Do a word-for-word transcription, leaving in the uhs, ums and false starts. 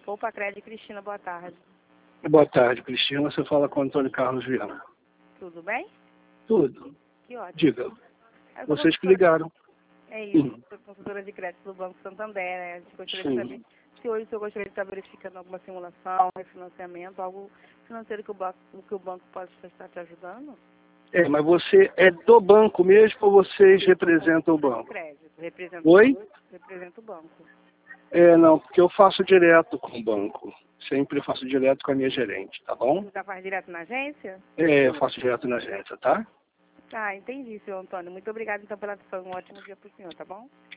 Poupa Crédito, Cristina, boa tarde. Boa tarde, Cristina. Você fala com o Antônio Carlos Viana. Tudo bem? Tudo. Que ótimo. Diga. Eu sou Vocês que consultora- ligaram. É isso, Hum. sou consultora de crédito do Banco Santander, né? A gente gostaria de Sim. saber se hoje o senhor gostaria de estar verificando alguma simulação, refinanciamento, algo financeiro que o banco, que o banco pode estar te ajudando? É, mas você é do banco mesmo ou vocês representam o banco? Crédito, representa, Oi? representa o banco. É, não, porque eu faço direto com o banco. Sempre faço direto com a minha gerente, tá bom? Você já faz direto na agência? É, eu faço direto na agência, tá? Ah, entendi, senhor Antônio. Muito obrigada, então, pela atenção. Um ótimo dia para o senhor, tá bom?